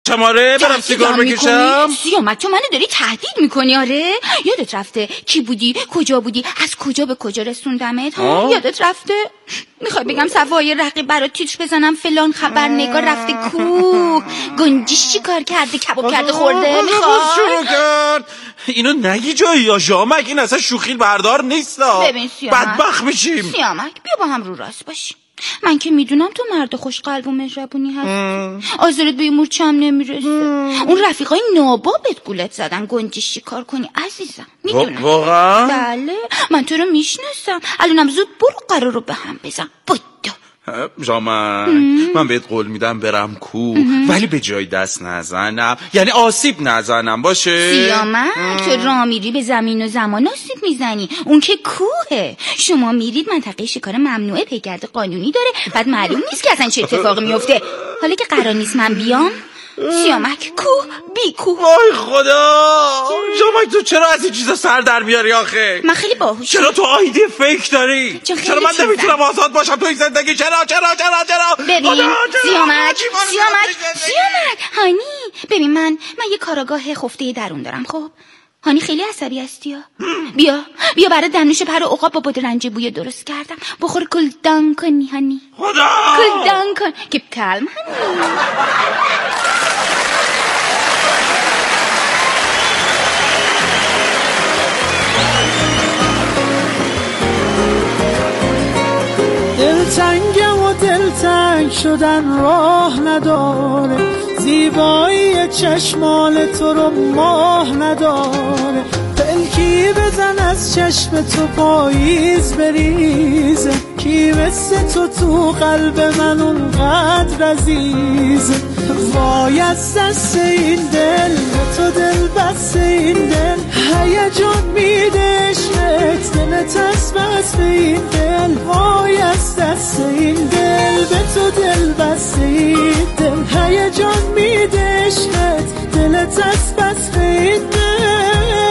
شماره برم سیگار بکشم. سیامک تو منو داری تهدید میکنی؟ آره یادت رفته کی بودی، کجا بودی، از کجا به کجا رسوندمت؟ یادت رفته؟ میخوای بگم صفای رقیب برات تیتر بزنم فلان خبرنگار رفته کوه گنجیش چی کار کرده، کباب کرده خورده؟ میخوای اینو نگی جایی یا ژامک، این اصلا شوخی بردار نیست. ببین سیامک، بدبخت میشیم. سیامک بیا با هم رو راست باشیم. من که میدونم تو مرد خوش قلب و مهربونی هستی، آزارت به مورچم نمیرسه. اون رفیقای نابابت گولت زدن گنجیش چیکار کنی عزیزم، میدونم. واقعا؟ بله من تو رو میشناسم. الانم زود برو قرار رو به هم بزن. بدو ژامک، من بهت قول میدم برم کوه ولی به جای دست نزنم، یعنی آسیب نزنم، باشه؟ سیامک تو راه میری به زمین و زمان آسیب میزنی، اون که کوهه. شما میرید منطقه شکار ممنوعه، پیگرد قانونی داره، بعد معلوم نیست که اصلا چه اتفاقی میفته. حالا که قرار نیست من بیام، سیامک کوه بی کوه. وای خدا ژامک تو چرا از این چیزا سر در میاری آخه؟ من خیلی باهوشم. چرا تو آیدی فیک داری؟ چرا من نمیتونم آزاد باشم تو این زندگی؟ چرا ببین سیامک هانی، ببین من یه کاراگاه خفته درون دارم. خب هانی خیلی عصبی هستی ها. بیا برای دمنوش پر عقاب با بادرنج بویه درست کردم، بخور کلدان کنی هانی. خدا کلدان کن که کلم هانی. دلتنگم و دلتنگ شدن راه نداره، زیبایی چشمال تو رو ماه نداره، پلکی بزن از چشم تو پاییز بریزه، کی مثل تو قلب من اونقدر عزیزه. وای از دست این دل به تو دل بست این دل، هیجان میده عشقت دلت از بست این دل. وای از دست این دل به تو دل بست این دل، هیجان میده عشقت دلت از بست این دل.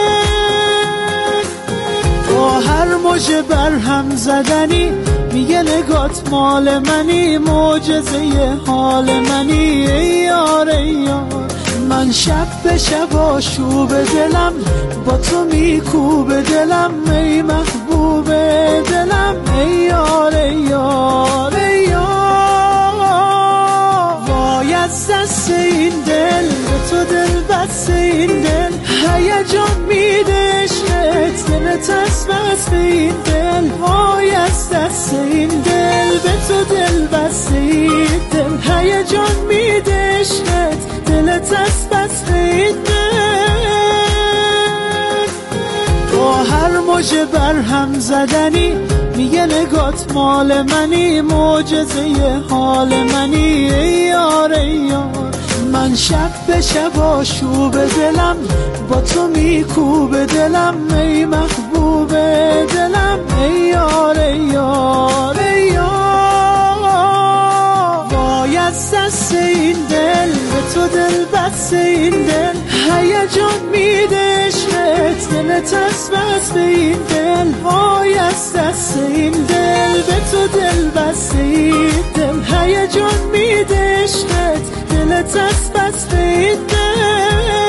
با هر موج برهم زدنی میگه نگات مال منی، معجزه حال منی ای یار ای یار. من شب به شب آشوب دلم با تو میکوب دلم، ای محبوب دلم ای یار ای یار ای یار. وای از دست این دل به تو دل بست این دل، هیجان میده عشقت دلت از بست این دل. وای از دست این دل به تو دل بست این دل، هیجان میده عشقت دلت از بست این دل. با هر موج برهم زدنی میگه نگات مال منی، معجزه حال منی ای یار ای یار. من شب به شب آشوب دلم با تو میکوب دلم، ای محبوب دلم ای یار ای یار ای یار. وای از دست این دل به تو دل بست این دل، هیجان میده عشقت دلت از بست این دل. وای از دست این دل به تو دل بست این دل، هیجان میده عشقت دلت از بست این دل.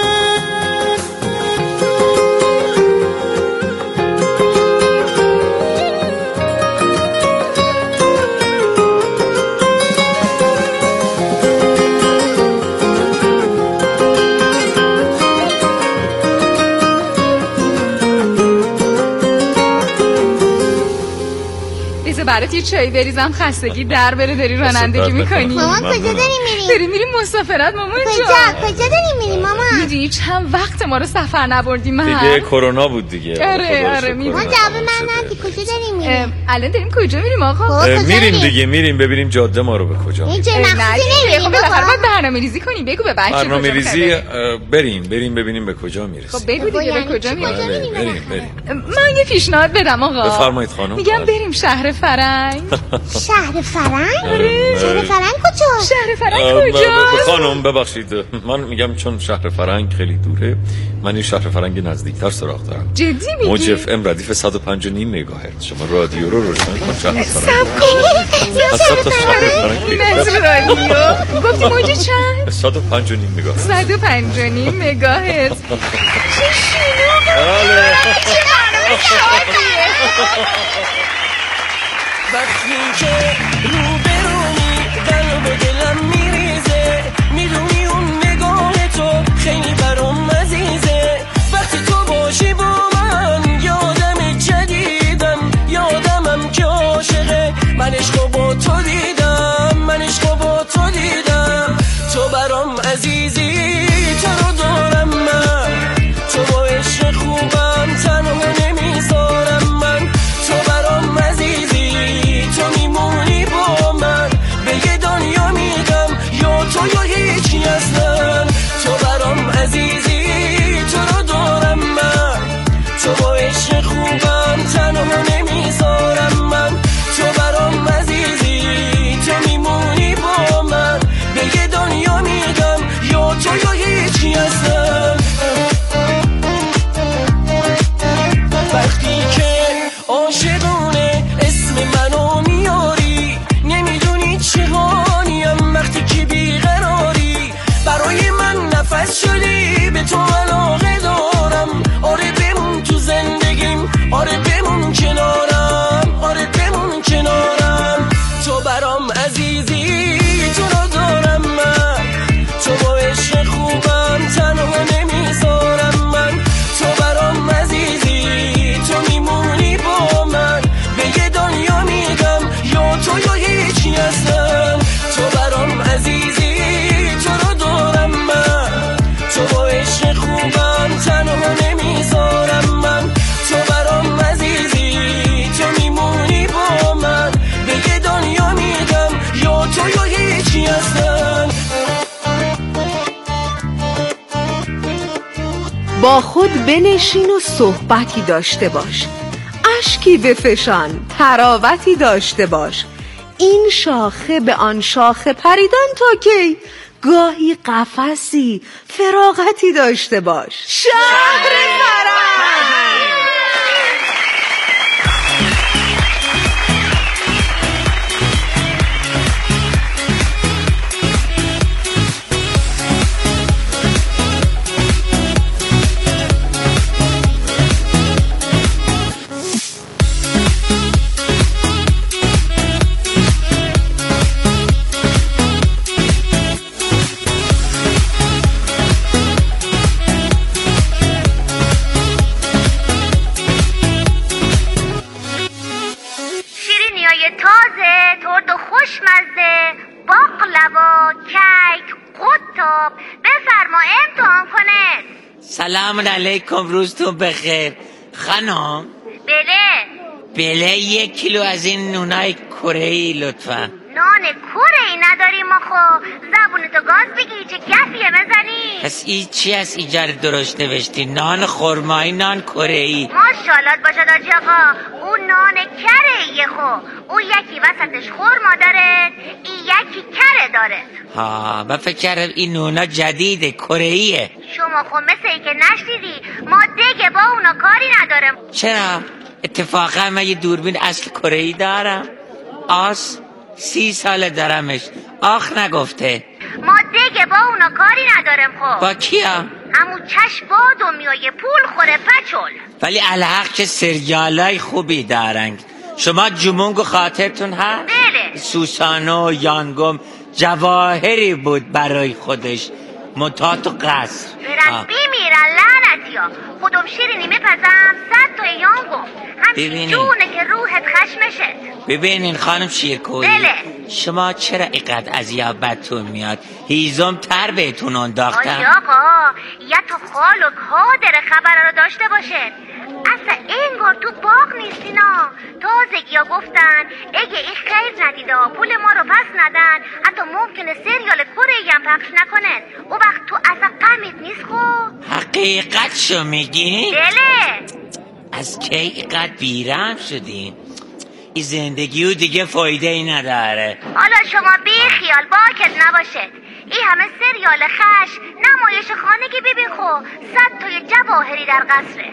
برات یه چای بریزم خستگی در بره، داری رانندگی میکنی. مامان کجا داریم میریم مسافرت مامان جان. کجا داریم میریم مامان؟ میدونی چند وقت ما رو سفر نبردیم من دیگه کرونا بود دیگه. آره مامان جواب من ندی کجا داریم میریم؟ الان داریم کجا میریم آقا؟ میریم دیگه، میریم ببینیم جاده ما رو به کجا میریم. چه مخصوصی نمیریم؟ خب بالاخره باید برنامه‌ریزی کنیم، بگو به بچه برنامه‌ریزی بریم ببینیم به کجا میرسیم. خب بگو دیگه به کجا میریم؟ بریم. من یه پیشنهاد بدم آقا. بفرمایید خانم. میگم بریم شهر فرنگ. شهر فرنگ؟ آره. شهر فرنگ کجاست؟ شهر فرنگ کجاست؟ خانم ببخشید من میگم چون شهر فرنگ فرنگ خیلی دوره. من این شهر فرنگ نزدیکتر سراغ دارم. جدی میگی؟ موج اف ام ردیف 105.5 مگاهرتز. شما رادیو رو روشن کن. شهر فرنگ سب کن رادیو گفتی موج چند؟ 105.5 مگاهرتز. 105.5 مگاهرتز. چه شنو بله. چه برنامه شادیه. وقتی که روبرومی قلب دلم میریزه، میدونی اون نگاه تو خیلی برام عزیزه. وقتی تو باشی با من یادم جدیدم، یادمم که عاشقه. من عشقو با تو دیدم، من عشقو با تو دیدم. تو برام عزیزی، تو رو دارم من. تو با عشق خوبم تنها نمیذارم من. تو برام عزیزی، تو میمونی با من. به یه دنیا میگم یا تو یا هیچی اصلا. تو برام عزیزی، تو رو دارم من. تو با عشق خوبم تنها نمیذارم من. تو برام عزیزی، تو میمونی با من. به یه دنیا میگم یا تو یا هیچی اصلا. وقتی که عاشقونه اسم منو میاری، نمیدونی چه حالیم. وقتی که بیقراری برای من نفس شدی، به تو علاقه دارم. آره بمون تو زندگیم، آره بمون کنارم، آره بمون کنارم. تو برام عزیزی، تو رو دارم من. تو با عشق خوبم تنها نمیذارم من. تو برام عزیزی، تو میمونی با من. به یه دنیا میگم یا تو یا هیچی هستم. تو برام عزیزی، تو رو دارم من. تو با عشق خوبم تنها نمیذارم من. تو برام عزیزی، تو میمونی با من. به یه دنیا میگم یا تو یا هیچی هستم. با خود بنشین و صحبتی داشته باش، اشکی بفشان، تراوتی داشته باش. این شاخه به آن شاخه پریدن تا کی؟ گاهی قفسی فراغتی داشته باش. شهر فرنگ. ترد و خوشمزه، باقلوا، کیک، قطاب. بفرما امتحان کنه. سلام علیکم، روزتون بخیر. خانم بله 1 کیلو از این نونای کره‌ای لطفا. نان کره‌ای نداریم آخو. زبونتو گاز بگی، چه گپیه بزنی. پس این چی از ایجار درشت نوشتی؟ نان خرمایی، نان کره‌ای. ماشاءالله باشد آجی آقا. اون نان کره‌ایه خو. اون یکی وسطش خرما داره، این یکی کره داره. ها، من فکر کردم این نونا جدیده، کره‌ایه. شما خو مثل ای که نشنیدی، ما دیگه با اونا کاری ندارم. چرا؟ اتفاقا من یه دوربین اصل کره‌ای دارم. 30 ساله دارمش. آخ نگفته. ما دیگه با اونا کاری ندارم خب. با کیا؟ همون چشم با دنیای پول خوره پچول. ولی الحق که سریالای خوبی دارن. شما جمونگو خاطرتون هست؟ بله. سوسانو یانگم جواهری بود برای خودش، متات و قصر. برن بیمیرن لعنتی ها. خودم شیرینی میپزم 100 تا یانگم. همچین جونه که روحت خشمشت. ببینین خانم شیرکویی، بله. شما چرا اینقدر از یابتون میاد؟ هیزم تر بهتون انداختم. آجی آقا، یا تو خال و کادر خبر رو داشته باشه. اصلا انگار تو باغ نیستینا. تازگی ها گفتن اگه این خیر ندیده پول ما رو پس ندن، حتی ممکنه سریال کره‌ای هم پخش نکنن. او وقت تو اصلا غمت نیست خب؟ حقیقت شو میگی؟ بله. از کی اینقدر بیرحم شدین؟ این زندگی و دیگه فایده ای نداره. حالا شما بی خیال باکت نباشه. این همه سریال خش نمایش خانگی ببین خو 100 تای جواهری در قصره.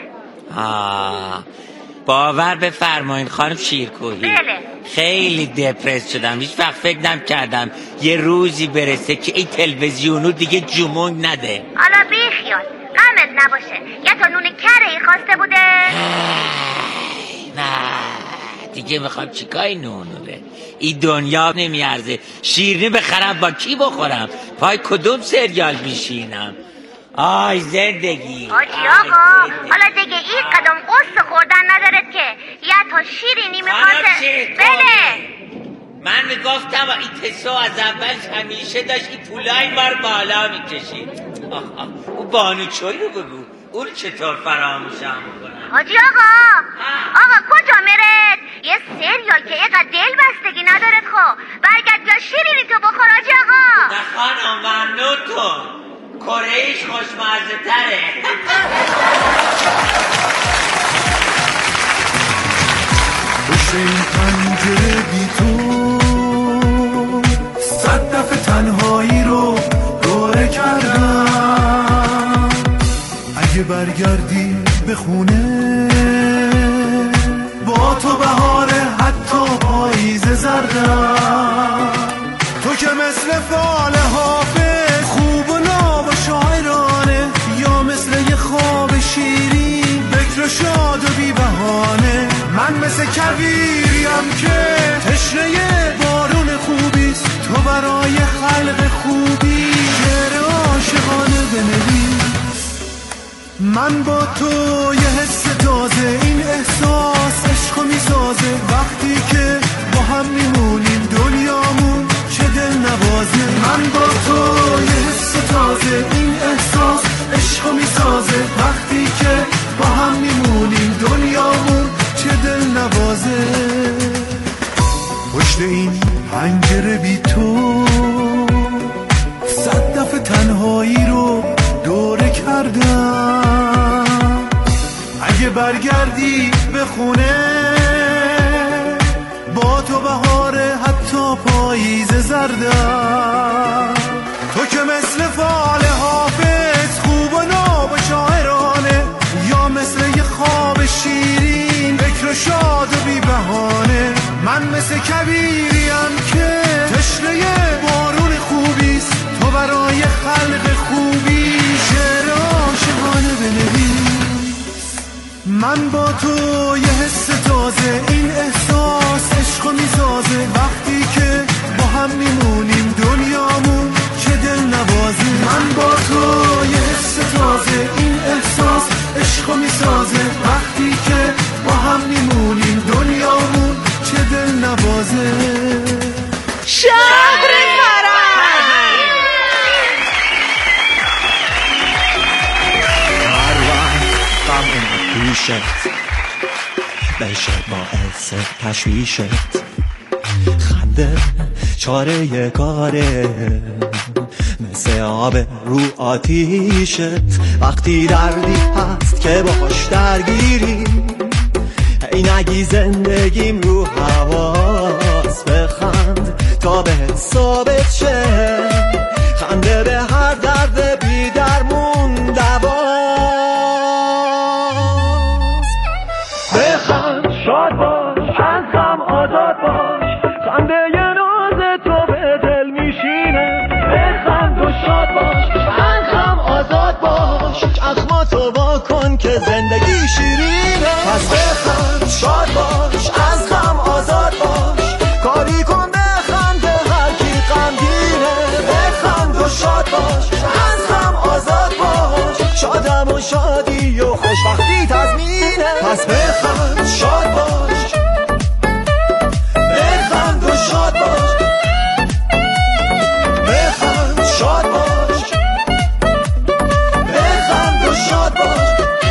باور بفرمایین خانم شیرکوهی. بله. خیلی دپرس شدم، هیچ وقت فکر نکردم یه روزی برسه که این تلویزیونو دیگه جمونگ نده. حالا بیخیال غمت نباشه، یا تا نون کره ای خواسته بوده؟ نه دیگه میخوام چیکای نونوره، این دنیا نمیارزه. شیرینی بخرم با کی بخورم؟ پای کدوم سریال بیشینم؟ آی زندگی. آجی آقا حالا دیگه این قدم قصه خوردن ندارد که یا تا شیرینی میخواسته. بله من میگفتم این تسو از اول همیشه داشت این پولای مار بالا میکشید. او بانوچوی رو بگو اون چطور فراموشم میکنم. حاجی آقا کجا میرد؟ یه سریال که اینقدر دل بستگی ندارد خب برگرد یا شیرینی تو بخور. حاجی آقا نه خانم ممنونتون، کره‌ایش خوشمزه تره. پشت این پنجره بی تو 100 دفعه تنهایی رو دوره کردم. اگه برگردی به خونه با تو بهاره حتی پاییز زردم. تو که مثل فال حافظ خوب و ناب و شاعرانه، یا مثل یه خواب شیرین بکر شاد و بی بهانه. من مثل کویریم که تشنه بارون خوبیست، تو برای خلق خوبی شعر عاشقانه بنویس. من با تو یه حس تازه، این احساس عشقو میسازه. وقتی که با هم میمونیم دنیامون چه دل نوازه. من با تو یه حس تازه، این احساس عشقو میسازه. وقتی که با هم میمونیم دنیامون چه دل نوازه. پشت این پنجره بی تو 100 دفعه تنهایی رو دوره کردم. اگه برگردی به خونه با تو بهاره حتی پاییز زردم. تو که مثل فال حافظ خوب و ناب و شاعرانه، یا مثل یه خواب شیرین بکر شاد و بی بهانه. من مثل کویریم که تشنه بارون خوبیست، تو برای خلق خوبی شعر عاشقانه بنویس. من با تو یه حس تازه، این احساس عشقو میسازه. وقتی که با هم میمونیم دنیامون چه دل نوازه. من با تو یه حس تازه، این احساس عشقو میسازه. وقتی که با هم میمونیم دنیامون چه دل نوازه. شهر فرح پیشت بشه باعث تشویشت، خنده چاره کاره مثل آب رو آتیشت. وقتی دردی هست که باش درگیری، ای نگی زندگیم رو حواس. بخند تا به ثابت شه، خنده به هر درد بی درمون دواست. بخند شاد باش، از غم آزاد باش، خنده یه ناز تو به دل میشینه. بخند و شاد باش، از غم آزاد باش، اخماتو وا کن که زندگی شیرینه. پس بخند شاد باش، از غم آزاد باش، کاری کن بخند به هر کی غمگینه. بخند و شاد باش، از غم آزاد باش، شادم و شادی و خوشبختی تضمینه. پس بخند شاد باش، بخند و شاد باش، بخند شاد باش، بخند و شاد باش.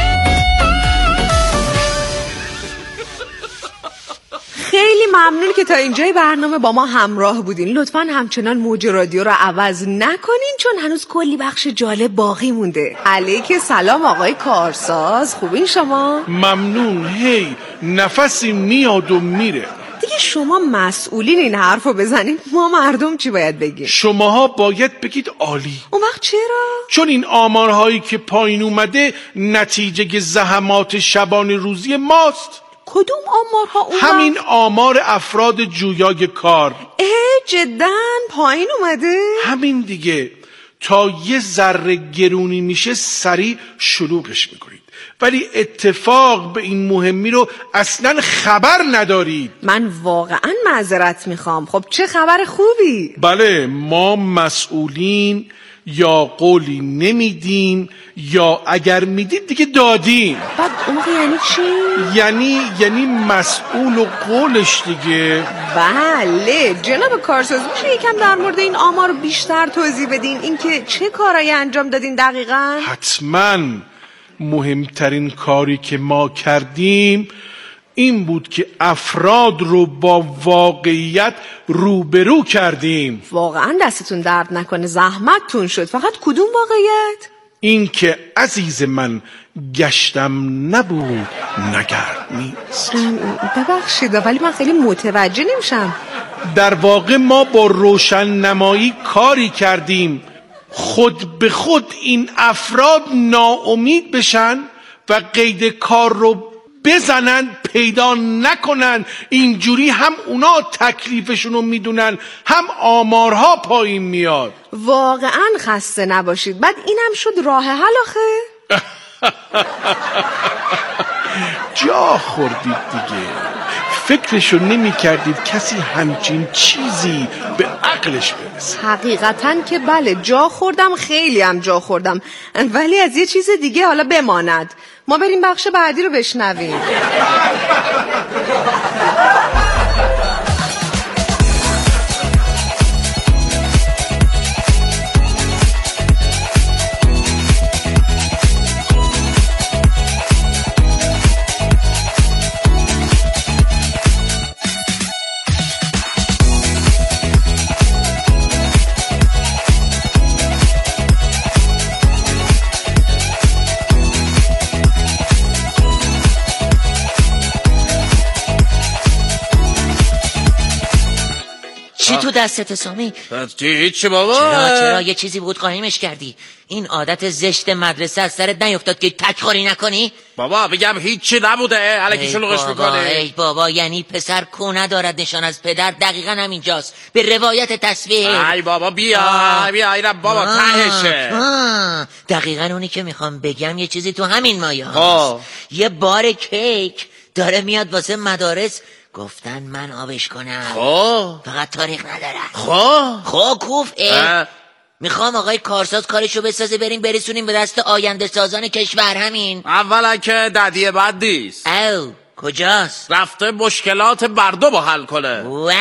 خیلی ممنون که تا اینجای برنامه با ما همراه بودین. لطفاً همچنان موج رادیو رو عوض نکنین چون هنوز کلی بخش جالب باقی مونده. علیک سلام آقای کارساز، خوبین شما؟ ممنون. هی نفسی میاد و میره. دیگه شما مسئولین این حرفو بزنید، ما مردم چی باید بگیم؟ شماها باید بگید عالی. اون وقت چرا؟ چون این آمارهایی که پایین اومده نتیجه زحمات شبانه روزی ماست. کدوم آمارها اومد؟ همین آمار افراد جویای کار. جداً پایین اومده؟ همین دیگه. تا یه ذره گرونی میشه سریع شلوغش میکنید، ولی اتفاق به این مهمی رو اصلا خبر ندارید. من واقعا معذرت میخوام. خب چه خبر خوبی؟ بله، ما مسئولین یا قولی نمیدیم یا اگر میدید دیگه دادیم. بعد اون موقع یعنی چی؟ یعنی مسئول و قولش دیگه. بله جناب کارساز، میشه یکم در مورد این آمار بیشتر توضیح بدین؟ اینکه چه کارایی انجام دادین دقیقاً؟ حتماً. مهمترین کاری که ما کردیم این بود که افراد رو با واقعیت روبرو کردیم. واقعا دستتون درد نکنه، زحمتتون شد. فقط کدوم واقعیت؟ این که عزیز من گشتم نبود نگرد نیست. ببخشید ولی من خیلی متوجه نمیشم. در واقع ما با روشن نمایی کاری کردیم خود به خود این افراد ناامید بشن و قید کار رو بزنن، پیدا نکنن. اینجوری هم اونا تکلیفشون رو میدونن، هم آمارها پایین میاد. واقعا خسته نباشید. بعد اینم شد راه حل آخه؟ جا خوردید دیگه. فکرشو نمی کردید کسی همچین چیزی به عقلش برسه؟ حقیقتاً که بله، جا خوردم، خیلی هم جا خوردم. ولی از یه چیز دیگه حالا بماند. ما بریم بخش بعدی رو بشنویم. چی تو دستت سامی؟ هیچی بابا. چرا یه چیزی بود قایمش کردی؟ این عادت زشت مدرسه از سرت نیفتاد که تکخوری نکنی؟ بابا بگم هیچی نبوده، الکی شلوغش میکنه. ای بابا، یعنی پسر کو ندارد نشان از پدر. دقیقا همینجاست، به روایت تصویر. ای بابا بیا اینا بابا تهشه. دقیقا اونی که میخوام بگم یه چیزی تو همین مایه هاست. یه بار کیک داره میاد واسه مدارس، گفتن من آبش کنم. فقط تاریخ ندارم. کوف میخوام آقای کارساز کارشو بسازه، بریم برسونیم به دست آینده سازان کشور. همین. اولا که ددیه بد نیست. او کجاست؟ رفته مشکلات بردو با حل کنه.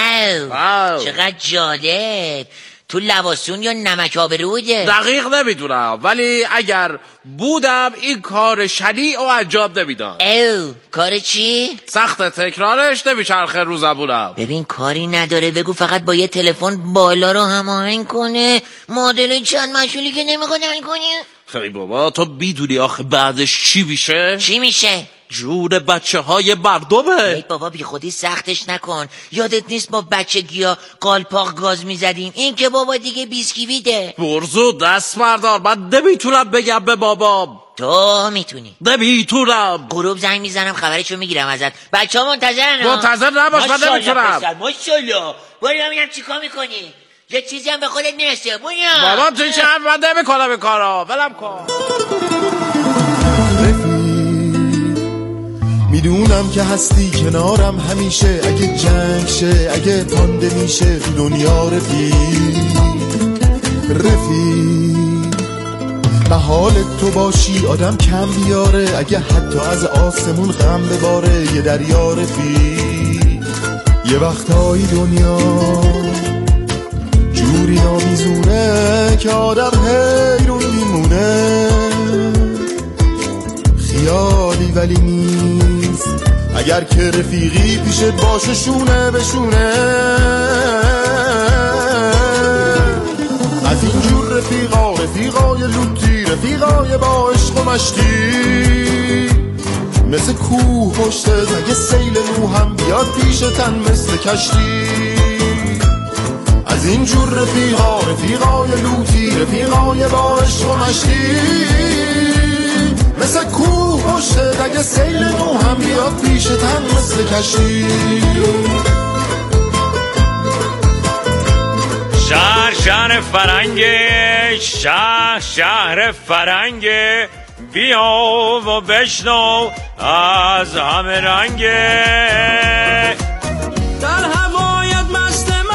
واو چقدر جالب. تو لواسون یا نمک آبروده؟ دقیق نمیدونم، ولی اگر بودم این کار شنیع و انجام نمیدم. کار چی؟ سخت تکرارش نمیچرخه رو زبونم. ببین کاری نداره، بگو فقط با یه تلفن بالا رو هماهنگ کنه. مدل چند مشغولی که نمیخواد حل کنی. خیلی بابا تو میدونی آخه بعدش چی میشه؟ چی میشه؟ جون بچه های مردمه. ای بابا بی خودی سختش نکن. یادت نیست ما بچگیا قالپاق گاز میزدیم؟ این که بابا دیگه بیسکویته. برزو دست بردار، من نمیتونم بگم به بابام. تو میتونی. نمیتونم. غروب زنگ میزنم خبرشو میگیرم ازت. بچه ها منتظرن. منتظر نباش، من نمیتونم. ماشالله. برو ببینم چیکار میکنی. یه چیزی هم به خودت میرسه. بابا تو چه هم من نمیکنم این کارا، ولم کن. میدونم که هستی کنارم همیشه، اگه جنگ شه اگه پانده میشه تو دنیا رفیق به حال تو باشی آدم کم بیاره، اگه حتی از آسمون غم بباره. یه دریا رفیق یه وقتایی دنیا جوری نامیزونه که آدم حیرون میمونه. خیالی ولی نیست اگر که رفیقی پیشت باشه شونه بشونه. از اینجور رفیقای لوتی، رفیقای با عشق و مشتی، مثل کوه پشت اگه سیل نو هم بیاد پیشتن مثل کشتی. از اینجور رفیقای لوتی، رفیقای با عشق و مشتی، مثل کوه پشت اگه سیل نو هم بیاد پیشتن مثل کشتی. شهر فرنگه، شهر فرنگه، بیا و بشنو از همه رنگه. در هوایت مستم،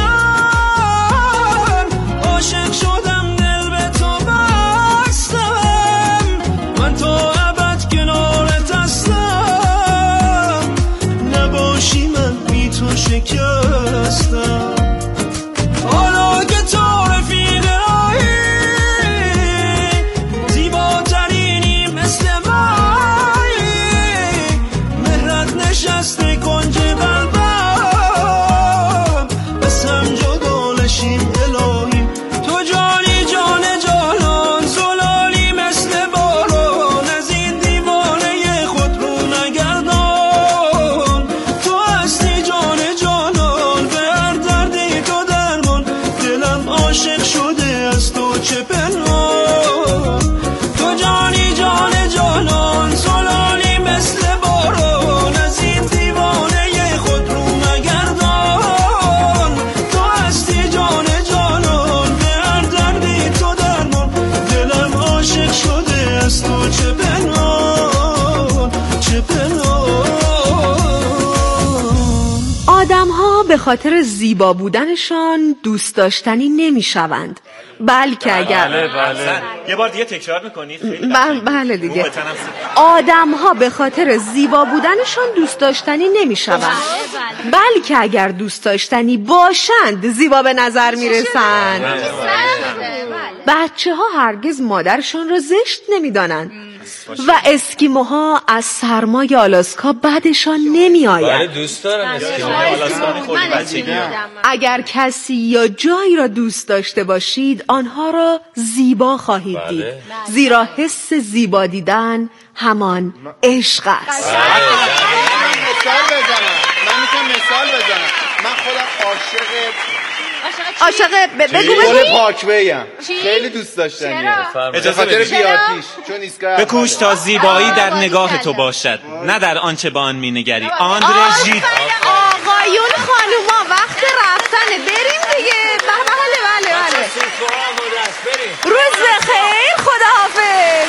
عاشق شدم، دل به تو بستم، من تو ابد کنارت هستم، نباشی من بی تو شکستم. حالا که تو رفیقایی، زیباترینی مثل مایی، مهرت نشسته کنج قلبم، بس هم جدا نشیم الهی. تو جانی جان جانان، زلالی مثل باران، از این دیوانه خود رو نگردان. تو هستی جان جانان، به هر دردی تو درمان، دلم عاشق شده از تو چه پنهان. تو جانی جان جانان، زلالی مثل باران، از این دیوانه خود رو نگردان. تو هستی جان جانان، به هر دردی تو درمان، دلم عاشق شده از تو چه پنهان، چه پنهان. آدم‌ها به خاطر زیبا بودنشان دوست داشتنی نمی‌شوند، بلکه اگر بله. یه بار دیگه تکرار می‌کنید؟ بله دیگه. آدم‌ها به خاطر زیبا بودنشان دوست داشتنی نمی‌شوند، بلکه اگر دوست داشتنی باشند زیبا به نظر می‌رسند. بچه‌ها هرگز مادرشان را زشت نمی‌دانند و اسکیموها از سرمای آلاسکا بعدشان نمی‌آید. بله دوست دارم اسکیموهای آلاسکا خیلی بچگی. اگر کسی یا جایی را دوست داشته باشید آنها را زیبا خواهید دید، زیرا حس زیبا دیدن همان عشق است. من میتونم مثال بزنم. من خودم عاشق بگو پاکویم، خیلی دوست داشتنیه. اجازه بدید بیاتیش، چون ایستگاه بکوش تا زیبایی در نگاه تو باشد، نه در آنچه با آن می‌نگری. آندره ژید. آقایون خانوما وقت رفتنه، بریم دیگه. بله روز بخیر، خداحافظ.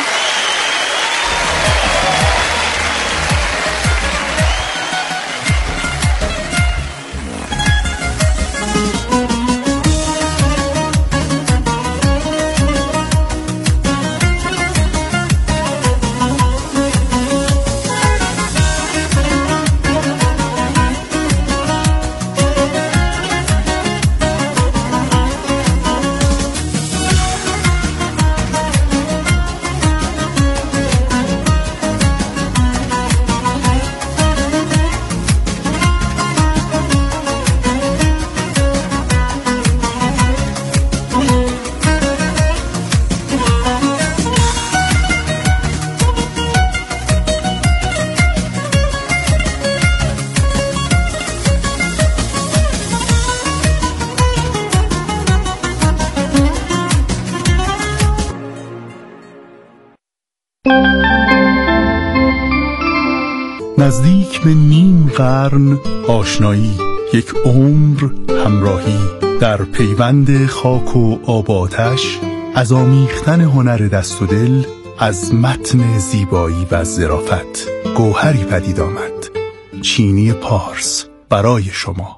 نزدیک به نیم قرن آشنایی، یک عمر همراهی، در پیوند خاک و آب و آتش، از آمیختن هنر دست و دل، از متن زیبایی و ظرافت گوهری پدید آمد. چینی پارس برای شما.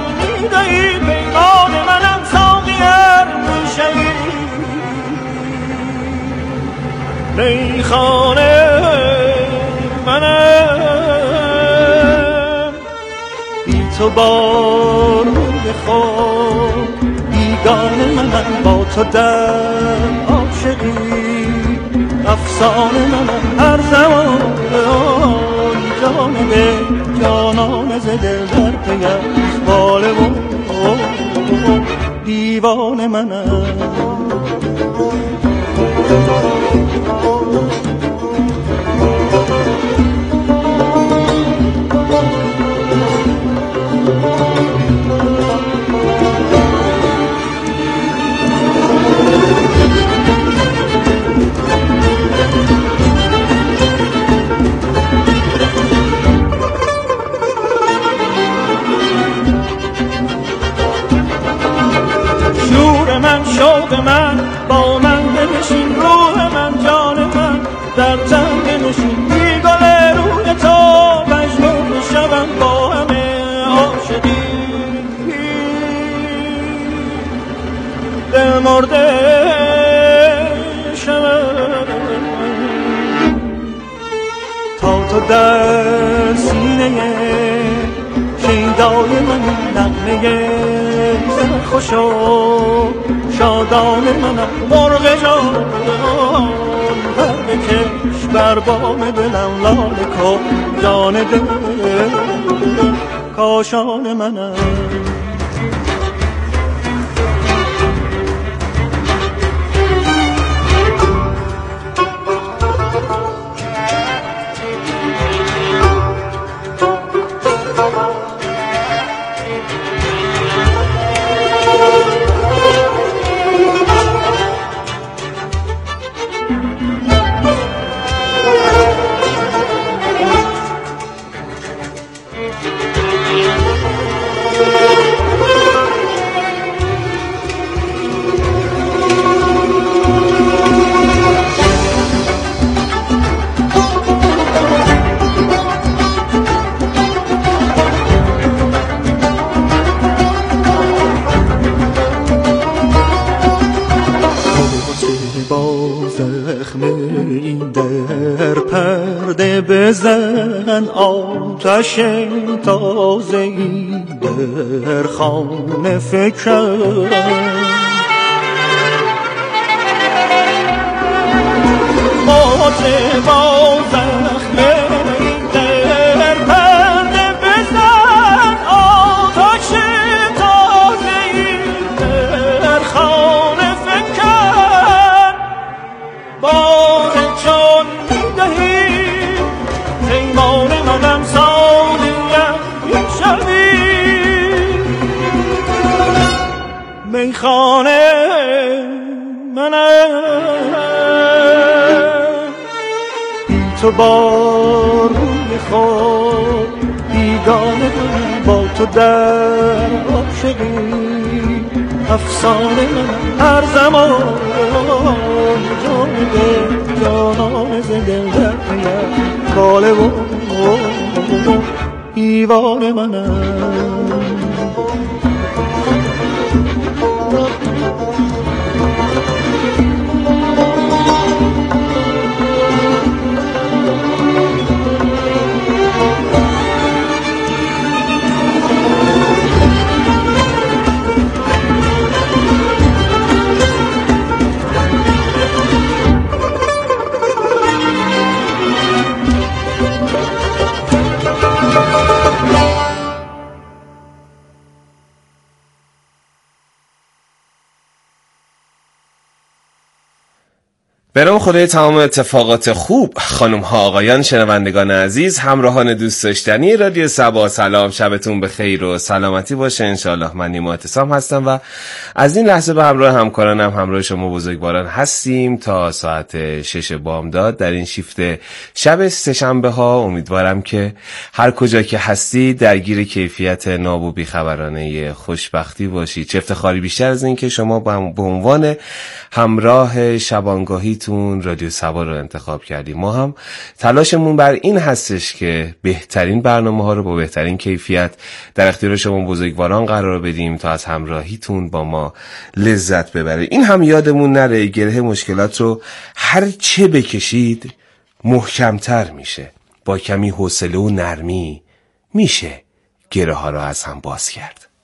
میدهی پیمان منم ساقیر میشوی میخانه منم بی تو با روی خود بیگانه منم با تو در عاشقی افسانه منم هر زمان جان به جانان ز دل در پیش باله و دیوانه منم شوق من با من بنشین روح من جان من در تن بنشین بی گل روی تو مجنون شوم با همه عاشقی دل مرده شوم تا تو در سینه شیدای من نغمه خوش و شادان منم مرغ جان پر بکش بر بام دلم لاله کن جان دل کاشان منم در پرده بزن آتش تازه‌ای در خانه فکن باته با زخمه در پرده بزن آتش تازه‌ای در خانه فکن باد چون میدهی پیمان منم ساقیم میشوی میخانه منم بی تو با روی خود بیگانه کنم با تو در عاشقی افسانه من هر زمان جان به جانان زنده در پیم باله و ایوان منم به نام خدای تمام اتفاقات خوب، خانم ها آقایان شنوندگان عزیز، همراهان دوست داشتنی رادیو صبا، سلام، شبتون بخیر و سلامتی باشه انشالله. من نیما اعتصام هستم و از این لحظه به همراه همکارانم همراه شما بزرگواران هستیم تا ساعت 6 بامداد در این شیفت شب سه‌شنبه ها. امیدوارم که هر کجا که هستی درگیر کیفیت ناب و بیخبرانه خوشبختی باشی. چه افتخاری بیشتر از این که شما به عنوان همراه شبانگاهی همراهیتون رادیو سبا رو انتخاب کردیم. ما هم تلاشمون بر این هستش که بهترین برنامه ها رو با بهترین کیفیت در اختیار شما بزرگواران قرار بدیم تا از همراهیتون با ما لذت ببرید. این هم یادمون نره گره مشکلات رو هر چه بکشید محکمتر میشه. با کمی حوصله و نرمی میشه گره ها رو از هم باز کرد.